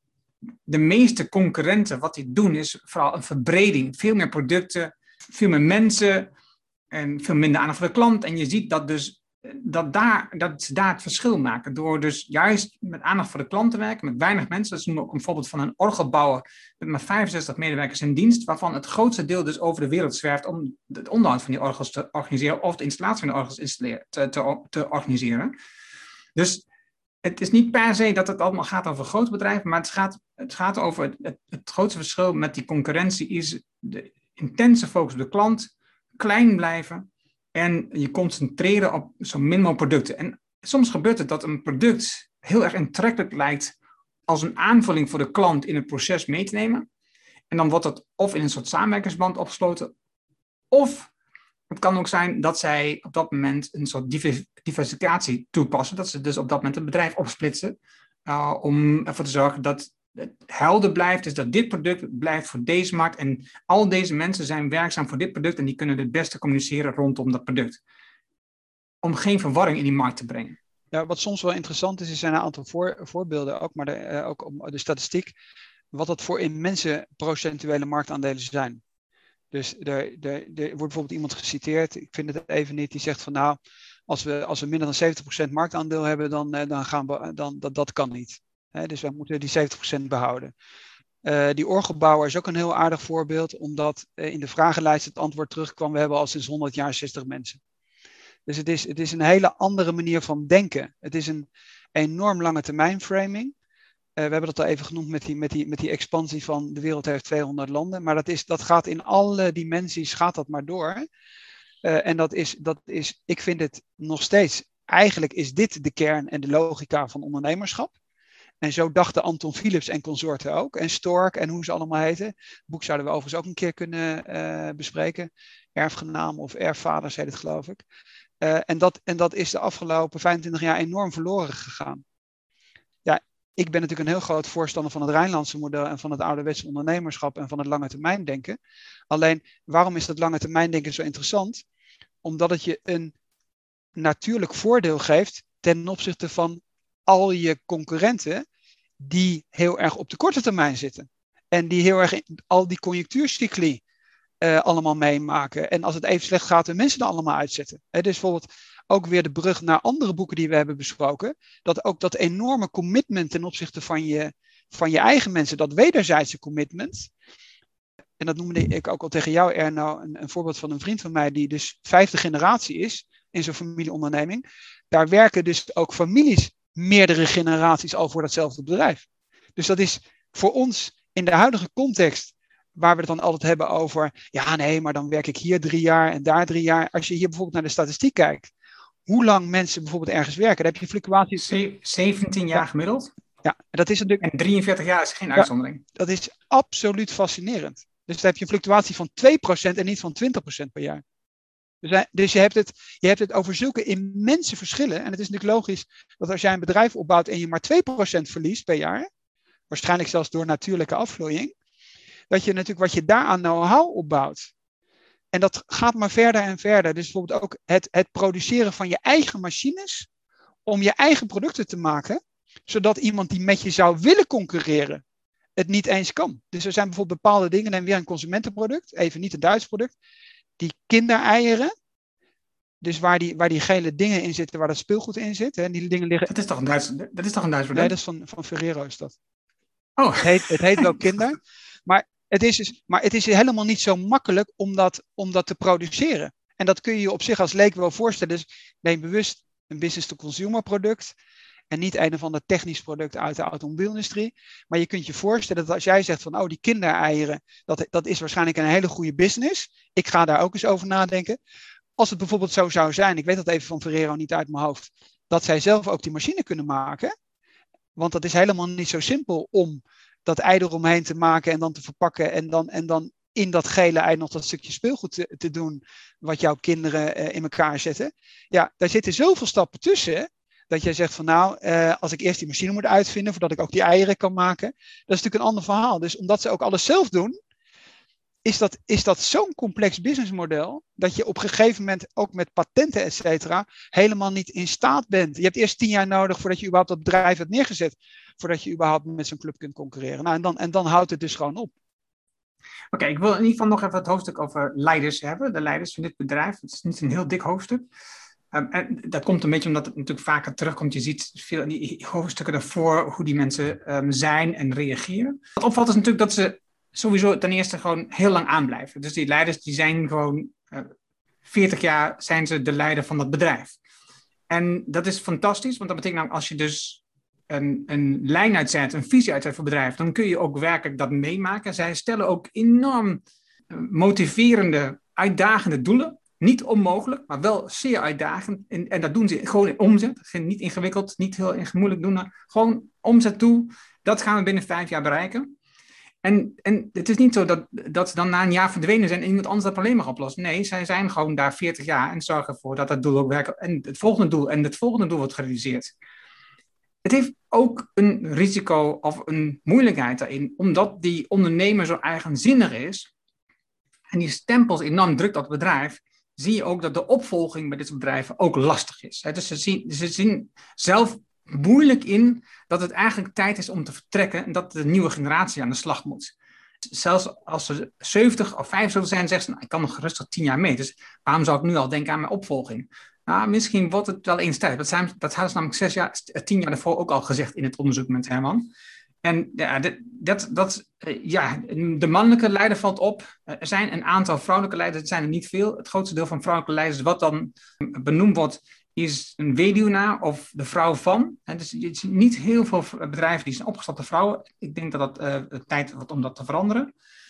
de meeste concurrenten, wat die doen, is vooral een verbreding. Veel meer producten, veel meer mensen en veel minder aandacht voor de klant. En je ziet dat dus dat, daar, dat ze daar het verschil maken. Door dus juist met aandacht voor de klant te werken, met weinig mensen. Dat is ook een voorbeeld van een orgelbouwer met maar vijfenzestig medewerkers in dienst, waarvan het grootste deel dus over de wereld zwerft om het onderhoud van die orgels te organiseren of de installatie van de orgels te, te, te organiseren. Dus het is niet per se dat het allemaal gaat over grote bedrijven, maar het gaat, het gaat over het, het, het grootste verschil met die concurrentie is de intense focus op de klant, klein blijven en je concentreren op zo min mogelijk producten. En soms gebeurt het dat een product heel erg aantrekkelijk lijkt als een aanvulling voor de klant in het proces mee te nemen. En dan wordt dat of in een soort samenwerkingsband opgesloten, of het kan ook zijn dat zij op dat moment een soort diversificatie toepassen. Dat ze dus op dat moment een bedrijf opsplitsen. Uh, om ervoor te zorgen dat het helder blijft. Dus dat dit product blijft voor deze markt. En al deze mensen zijn werkzaam voor dit product. En die kunnen het beste communiceren rondom dat product. Om geen verwarring in die markt te brengen. Ja, wat soms wel interessant is, er zijn een aantal voor, voorbeelden ook. Maar de, uh, ook om de statistiek. Wat dat voor immense procentuele marktaandelen zijn. Dus er, er, er wordt bijvoorbeeld iemand geciteerd, ik vind het even niet, die zegt van nou, als we, als we minder dan zeventig procent marktaandeel hebben, dan, dan gaan we, dan, dat, dat kan niet. He, dus wij moeten die zeventig procent behouden. Uh, die orgelbouwer is ook een heel aardig voorbeeld, omdat uh, in de vragenlijst het antwoord terugkwam, we hebben al sinds honderd jaar zestig mensen. Dus het is, het is een hele andere manier van denken. Het is een enorm lange termijn framing. Uh, we hebben dat al even genoemd met die, met, die, met die expansie van de wereld heeft tweehonderd landen. Maar dat, is, dat gaat in alle dimensies, gaat dat maar door. Uh, en dat is, dat is, ik vind het nog steeds, eigenlijk is dit de kern en de logica van ondernemerschap. En zo dachten Anton Philips en consorten ook. En Stork en hoe ze allemaal heten. Het boek zouden we overigens ook een keer kunnen uh, bespreken. Erfgenaam of erfvaders heet het, geloof ik. Uh, en, dat, en dat is de afgelopen vijfentwintig jaar enorm verloren gegaan. Ja, ik ben natuurlijk een heel groot voorstander van het Rijnlandse model en van het ouderwetse ondernemerschap en van het lange termijn denken. Alleen, waarom is dat lange termijn denken zo interessant? Omdat het je een natuurlijk voordeel geeft ten opzichte van al je concurrenten die heel erg op de korte termijn zitten. En die heel erg in al die conjunctuurcycli uh, allemaal meemaken. En als het even slecht gaat, de mensen er allemaal uitzetten. He, dus bijvoorbeeld ook weer de brug naar andere boeken die we hebben besproken, dat ook dat enorme commitment ten opzichte van je, van je eigen mensen, dat wederzijdse commitment. En dat noemde ik ook al tegen jou, Erno, een, een voorbeeld van een vriend van mij die dus vijfde generatie is in zo'n familieonderneming. Daar werken dus ook families meerdere generaties al voor datzelfde bedrijf. Dus dat is voor ons in de huidige context, waar we het dan altijd hebben over, ja nee, maar dan werk ik hier drie jaar en daar drie jaar. Als je hier bijvoorbeeld naar de statistiek kijkt, hoe lang mensen bijvoorbeeld ergens werken, dan heb je fluctuaties. Ze- zeventien jaar gemiddeld. Ja, en dat is natuurlijk. En drieënveertig jaar is geen Ja, uitzondering. dat is absoluut fascinerend. Dus dan heb je een fluctuatie van twee procent en niet van twintig procent per jaar. Dus, hij- dus je, hebt het, je hebt het over zulke immense verschillen. En het is natuurlijk logisch dat als jij een bedrijf opbouwt en je maar twee procent verliest per jaar, waarschijnlijk zelfs door natuurlijke afvloeiing, dat je natuurlijk wat je daar aan know-how opbouwt. En dat gaat maar verder en verder. Dus bijvoorbeeld ook het, het produceren van je eigen machines om je eigen producten te maken, zodat iemand die met je zou willen concurreren het niet eens kan. Dus er zijn bijvoorbeeld bepaalde dingen, neem weer een consumentenproduct, even niet een Duits product, die kindereieren, dus waar die, waar die gele dingen in zitten, waar dat speelgoed in zit, hè, en die dingen liggen. Dat is toch een Duits, dat is toch een Duits Nee, product? dat is van, van Ferrero is dat. Oh, Het heet, het heet wel kinder, maar het is, dus, maar het is helemaal niet zo makkelijk om dat, om dat te produceren. En dat kun je je op zich als leek wel voorstellen. Dus neem bewust een business-to-consumer product en niet een of ander technisch product uit de automobielindustrie. Maar je kunt je voorstellen dat als jij zegt van, oh, die kindereieren, dat, dat is waarschijnlijk een hele goede business. Ik ga daar ook eens over nadenken. Als het bijvoorbeeld zo zou zijn, ik weet dat even van Ferrero niet uit mijn hoofd, dat zij zelf ook die machine kunnen maken. Want dat is helemaal niet zo simpel om dat ei eromheen te maken en dan te verpakken en dan, en dan in dat gele ei nog dat stukje speelgoed te, te doen wat jouw kinderen uh, in elkaar zetten. Ja, daar zitten zoveel stappen tussen dat jij zegt van nou, uh, als ik eerst die machine moet uitvinden voordat ik ook die eieren kan maken, dat is natuurlijk een ander verhaal. Dus omdat ze ook alles zelf doen, is dat, is dat zo'n complex businessmodel dat je op een gegeven moment ook met patenten et cetera helemaal niet in staat bent. Je hebt eerst tien jaar nodig voordat je überhaupt dat bedrijf hebt neergezet, voordat je überhaupt met zo'n club kunt concurreren. Nou, en, dan, en dan houdt het dus gewoon op. Oké, okay, ik wil in ieder geval nog even het hoofdstuk over leiders hebben. De leiders van dit bedrijf. Het is niet een heel dik hoofdstuk. Um, en dat komt een beetje omdat het natuurlijk vaker terugkomt. Je ziet veel in die hoofdstukken daarvoor hoe die mensen um, zijn en reageren. Wat opvalt is natuurlijk dat ze sowieso ten eerste gewoon heel lang aanblijven. Dus die leiders die zijn gewoon uh, veertig jaar zijn ze de leider van dat bedrijf. En dat is fantastisch, want dat betekent nou als je dus een, een lijn uitzet, een visie uitzet voor het bedrijf, dan kun je ook werkelijk dat meemaken. Zij stellen ook enorm uh, motiverende, uitdagende doelen. Niet onmogelijk, maar wel zeer uitdagend. En, en dat doen ze gewoon in omzet. Niet ingewikkeld, niet heel moeilijk doen. Maar gewoon omzet toe. Dat gaan we binnen vijf jaar bereiken. En, en het is niet zo dat, dat ze dan na een jaar verdwenen zijn en iemand anders dat probleem mag oplossen. Nee, zij zijn gewoon daar veertig jaar en zorgen ervoor dat dat doel ook werkt. En het volgende doel en het volgende doel wordt gerealiseerd. Het heeft ook een risico of een moeilijkheid daarin, omdat die ondernemer zo eigenzinnig is en die stempels enorm drukt op het bedrijf, zie je ook dat de opvolging bij dit soort bedrijven ook lastig is. Dus ze zien, ze zien zelf moeilijk in dat het eigenlijk tijd is om te vertrekken en dat de nieuwe generatie aan de slag moet. Zelfs als ze zeventig of vijfenzeventig zijn, zeggen ze, nou, ik kan nog rustig tien jaar mee. Dus waarom zou ik nu al denken aan mijn opvolging? Nou, misschien wordt het wel eens tijd. Dat, zijn, dat hadden ze namelijk zes jaar, tien jaar daarvoor ook al gezegd in het onderzoek met Herman. En ja, dat, dat, dat, ja, de mannelijke leider valt op. Er zijn een aantal vrouwelijke leiders, het zijn er niet veel. Het grootste deel van vrouwelijke leiders, wat dan benoemd wordt, is een weduwnaar of de vrouw van. En dus je ziet niet heel veel bedrijven die zijn opgestapte vrouwen. Ik denk dat het uh, tijd wordt om dat te veranderen.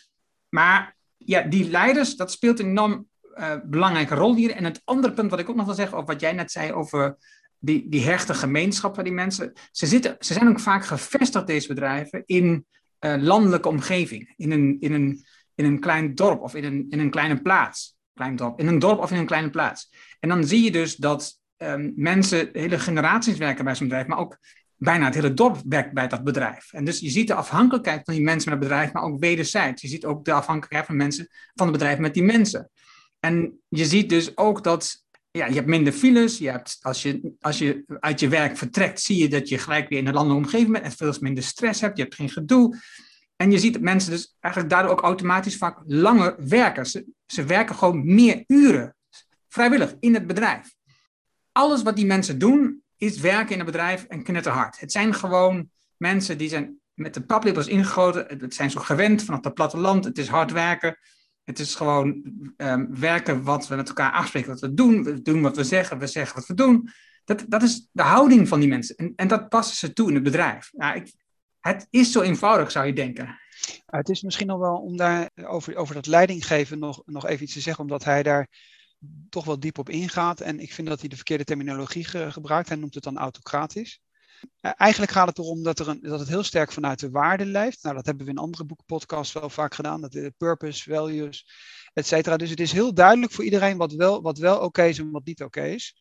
Maar ja, die leiders, dat speelt een enorm uh, belangrijke rol hier. En het andere punt wat ik ook nog wil zeggen, over wat jij net zei over die, die hechte gemeenschap van die mensen. Ze, zitten, ze zijn ook vaak gevestigd, deze bedrijven, in uh, landelijke omgeving. In een, in, een, in een klein dorp of in een, in een kleine plaats. Klein dorp, in een dorp of in een kleine plaats. En dan zie je dus dat Um, mensen, hele generaties werken bij zo'n bedrijf, maar ook bijna het hele dorp werkt bij dat bedrijf. En dus je ziet de afhankelijkheid van die mensen met het bedrijf, maar ook wederzijds. Je ziet ook de afhankelijkheid van mensen van het bedrijf met die mensen. En je ziet dus ook dat, ja, je hebt minder files, je hebt, als, je, als je uit je werk vertrekt, zie je dat je gelijk weer in een landelijke omgeving bent en veel minder stress hebt, je hebt geen gedoe. En je ziet dat mensen dus eigenlijk daardoor ook automatisch vaak langer werken. Ze, ze werken gewoon meer uren, vrijwillig, in het bedrijf. alles wat die mensen doen, is werken in een bedrijf en knetterhard. Het zijn gewoon mensen die zijn met de paplepels ingegoten. Het zijn zo gewend vanaf het platteland. Het is hard werken. Het is gewoon um, werken wat we met elkaar afspreken wat we doen. We doen wat we zeggen, we zeggen wat we doen. Dat, dat is de houding van die mensen. En, en dat passen ze toe in het bedrijf. Nou, ik, het is zo eenvoudig, zou je denken. Uh, het is misschien nog wel om daar over, over dat leidinggeven nog, nog even iets te zeggen, omdat hij daar toch wel diep op ingaat. En ik vind dat hij de verkeerde terminologie ge, gebruikt. Hij noemt het dan autocratisch. Uh, eigenlijk gaat het erom dat, er een, dat het heel sterk vanuit de waarden leeft. Nou, dat hebben we in andere boekenpodcasts wel vaak gedaan. Dat de purpose, values, et cetera. Dus het is heel duidelijk voor iedereen wat wel, wat wel oké is en wat niet oké is.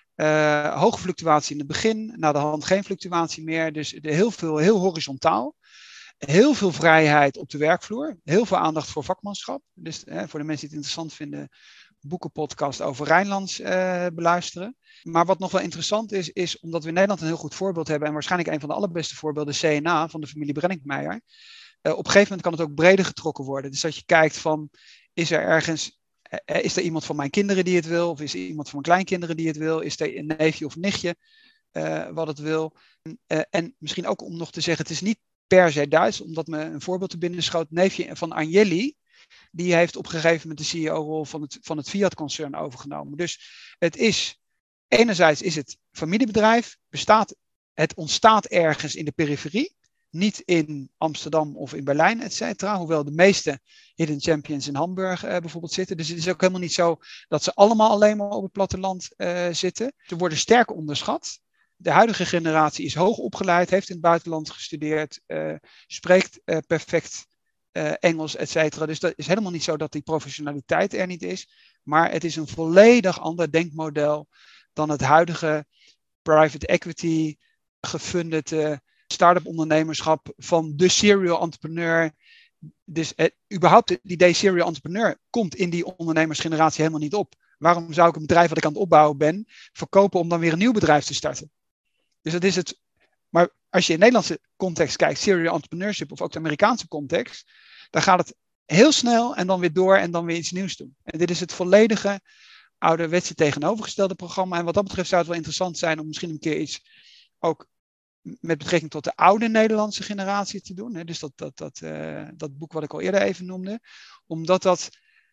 Uh, hoge fluctuatie in het begin, na de hand geen fluctuatie meer. Dus de heel veel, heel horizontaal. Heel veel vrijheid op de werkvloer. Heel veel aandacht voor vakmanschap. Dus eh, voor de mensen die het interessant vinden, boekenpodcast over Rijnlands uh, beluisteren. Maar wat nog wel interessant is, is omdat we in Nederland een heel goed voorbeeld hebben, en waarschijnlijk een van de allerbeste voorbeelden, C N A van de familie Brenninkmeijer. Uh, op een gegeven moment kan het ook breder getrokken worden. Dus dat je kijkt van, is er ergens, uh, is er iemand van mijn kinderen die het wil? Of is er iemand van mijn kleinkinderen die het wil? Is er een neefje of nichtje uh, wat het wil? Uh, en misschien ook om nog te zeggen, het is niet per se Duits, omdat me een voorbeeld te binnen schoot. Neefje van Agnelli, die heeft op een gegeven moment de C E O-rol van het, van het Fiat-concern overgenomen. Dus het is, enerzijds is het familiebedrijf, bestaat, het ontstaat ergens in de periferie, niet in Amsterdam of in Berlijn, et cetera. Hoewel de meeste hidden champions in Hamburg uh, bijvoorbeeld zitten. Dus het is ook helemaal niet zo dat ze allemaal alleen maar op het platteland uh, zitten. Ze worden sterk onderschat. De huidige generatie is hoog opgeleid, heeft in het buitenland gestudeerd, uh, spreekt uh, perfect uh, Engels, et cetera. Dus dat is helemaal niet zo dat die professionaliteit er niet is. Maar het is een volledig ander denkmodel dan het huidige private equity gefundede start-up ondernemerschap van de serial entrepreneur. Dus uh, überhaupt het idee serial entrepreneur komt in die ondernemersgeneratie helemaal niet op. Waarom zou ik een bedrijf wat ik aan het opbouwen ben verkopen om dan weer een nieuw bedrijf te starten? Dus dat is het. Maar als je in de Nederlandse context kijkt, serial entrepreneurship of ook de Amerikaanse context, dan gaat het heel snel en dan weer door en dan weer iets nieuws doen. En dit is het volledige ouderwetse tegenovergestelde programma. En wat dat betreft zou het wel interessant zijn om misschien een keer iets ook met betrekking tot de oude Nederlandse generatie te doen. Hè? Dus dat, dat, dat, uh, dat boek wat ik al eerder even noemde. Omdat dat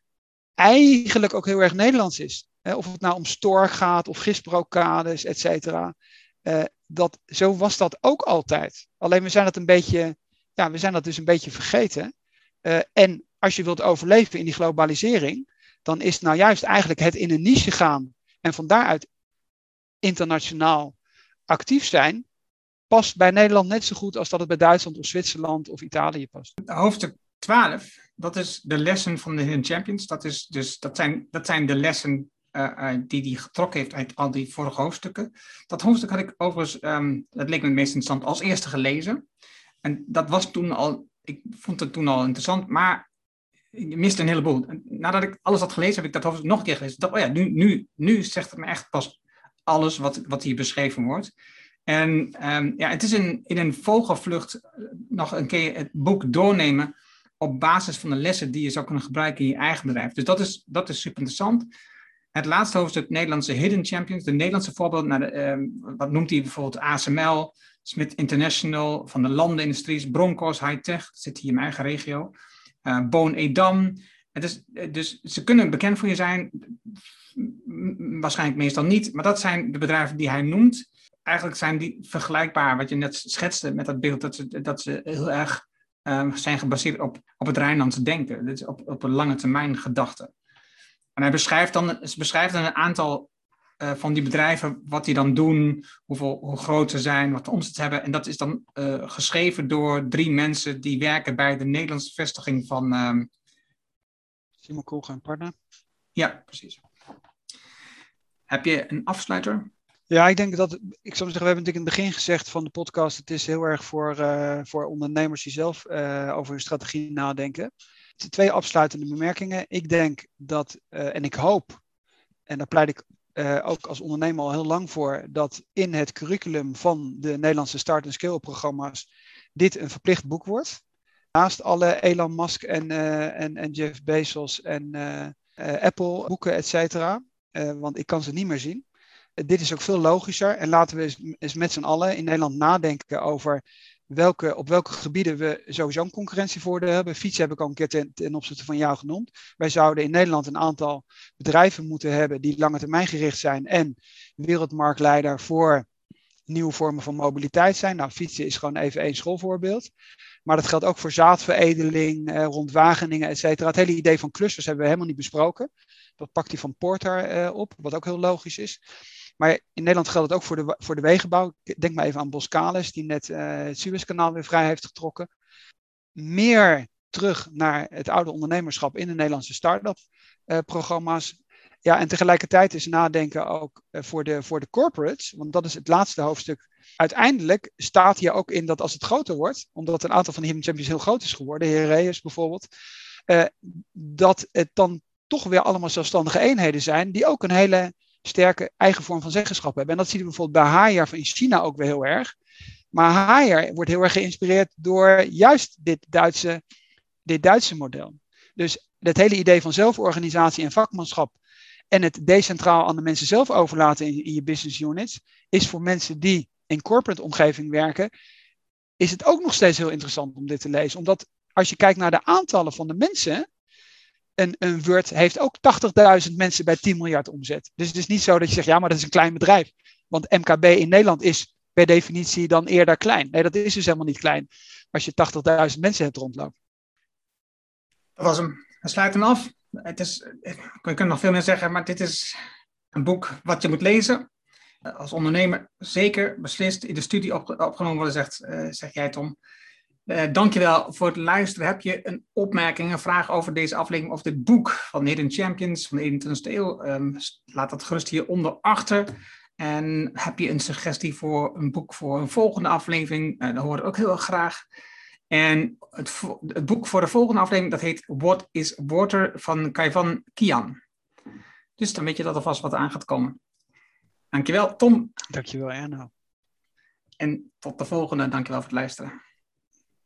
eigenlijk ook heel erg Nederlands is. Hè? Of het nou om Stork gaat of gisbrokades, et cetera. Uh, dat, zo was dat ook altijd. Alleen we zijn dat een beetje, ja, we zijn dat dus een beetje vergeten. Uh, en als je wilt overleven in die globalisering, dan is nou juist eigenlijk het in een niche gaan en van daaruit internationaal actief zijn, past bij Nederland net zo goed als dat het bij Duitsland of Zwitserland of Italië past. Hoofdstuk twaalf, dat is de lessen van de Hidden Champions. Dat, is dus, dat, zijn, dat zijn de lessen Uh, uh, die hij getrokken heeft uit al die vorige hoofdstukken. Dat hoofdstuk had ik overigens, um, dat leek me het meest interessant, als eerste gelezen. En dat was toen al, ik vond het toen al interessant, maar je miste een heleboel. En nadat ik alles had gelezen, heb ik dat hoofdstuk nog een keer gelezen. Ik dacht, oh ja, nu, nu, nu zegt het me echt pas alles wat, wat hier beschreven wordt. En um, ja, het is een, in een vogelvlucht nog een keer het boek doornemen op basis van de lessen die je zou kunnen gebruiken in je eigen bedrijf. Dus dat is, dat is super interessant. Het laatste hoofdstuk, Nederlandse Hidden Champions. De Nederlandse voorbeeld, naar de, um, wat noemt hij bijvoorbeeld A S M L, Smith International, van de landenindustries, Broncos, High-Tech, dat zit hier in mijn eigen regio. Uh, Boon Edam. Het is, dus ze kunnen bekend voor je zijn, waarschijnlijk meestal niet, maar dat zijn de bedrijven die hij noemt. Eigenlijk zijn die vergelijkbaar, wat je net schetste met dat beeld, dat ze, dat ze heel erg uh, zijn gebaseerd op, op het Rijnlandse denken, dus op, op een lange termijn gedachte. En hij beschrijft dan, beschrijft dan een aantal uh, van die bedrijven, wat die dan doen, hoeveel, hoe groot ze zijn, wat de omzet hebben. En dat is dan uh, geschreven door drie mensen die werken bij de Nederlandse vestiging van... Um... Simon Kroeg en partner. Ja, precies. Heb je een afsluiter? Ja, ik denk dat, ik zou zeggen, we hebben natuurlijk in het begin gezegd van de podcast, het is heel erg voor, uh, voor ondernemers die zelf uh, over hun strategie nadenken. Twee afsluitende bemerkingen. Ik denk dat, uh, en ik hoop, en daar pleit ik uh, ook als ondernemer al heel lang voor, dat in het curriculum van de Nederlandse Start and Scale programma's dit een verplicht boek wordt. Naast alle Elon Musk en, uh, en, en Jeff Bezos en uh, uh, Apple boeken, et cetera. Uh, want ik kan ze niet meer zien. dit is ook veel logischer. En laten we eens, eens met z'n allen in Nederland nadenken over welke, op welke gebieden we sowieso een concurrentievoordeel hebben. Fietsen heb ik al een keer ten, ten opzichte van jou genoemd. Wij zouden in Nederland een aantal bedrijven moeten hebben die lange termijn gericht zijn en wereldmarktleider voor nieuwe vormen van mobiliteit zijn. Nou, fietsen is gewoon even één schoolvoorbeeld. Maar dat geldt ook voor zaadveredeling, eh, rond Wageningen, et cetera. Het hele idee van clusters hebben we helemaal niet besproken. Dat pakt hij van Porter eh, op, wat ook heel logisch is. Maar in Nederland geldt het ook voor de, voor de wegenbouw. Denk maar even aan Boskalis, die net uh, het Suezkanaal weer vrij heeft getrokken. Meer terug naar het oude ondernemerschap in de Nederlandse start-up uh, programma's. Ja, en tegelijkertijd is nadenken ook uh, voor, de, voor de corporates, want dat is het laatste hoofdstuk. Uiteindelijk staat hier ook in dat als het groter wordt, omdat een aantal van de Hidden Champions heel groot is geworden, Heraeus bijvoorbeeld, uh, dat het dan toch weer allemaal zelfstandige eenheden zijn die ook een hele sterke eigen vorm van zeggenschap hebben. En dat zien we bijvoorbeeld bij Haier in China ook weer heel erg. Maar Haier wordt heel erg geïnspireerd door juist dit Duitse, dit Duitse model. Dus het hele idee van zelforganisatie en vakmanschap en het decentraal aan de mensen zelf overlaten in, in je business units, is voor mensen die in corporate omgeving werken, is het ook nog steeds heel interessant om dit te lezen. Omdat als je kijkt naar de aantallen van de mensen, Een, een Word heeft ook tachtigduizend mensen bij tien miljard omzet. Dus het is niet zo dat je zegt, ja, maar dat is een klein bedrijf. Want M K B in Nederland is per definitie dan eerder klein. Nee, dat is dus helemaal niet klein. Als je tachtigduizend mensen hebt rondlopen. Dat was hem. We sluiten hem af. Het is, we kunnen nog veel meer zeggen, maar dit is een boek wat je moet lezen. Als ondernemer zeker beslist in de studie op, opgenomen worden, zegt, uh, zeg jij Tom. Uh, dankjewel voor het luisteren. Heb je een opmerking, een vraag over deze aflevering of dit boek van Hidden Champions van de eenentwintigste eeuw? Um, laat dat gerust hieronder achter. En heb je een suggestie voor een boek voor een volgende aflevering? Uh, dan hoor ik ook heel erg graag. En het, het boek voor de volgende aflevering, dat heet What is Water van Kaivan Kian. Dus dan weet je dat er vast wat aan gaat komen. Dankjewel Tom. Dankjewel Erno. En tot de volgende. Dankjewel voor het luisteren.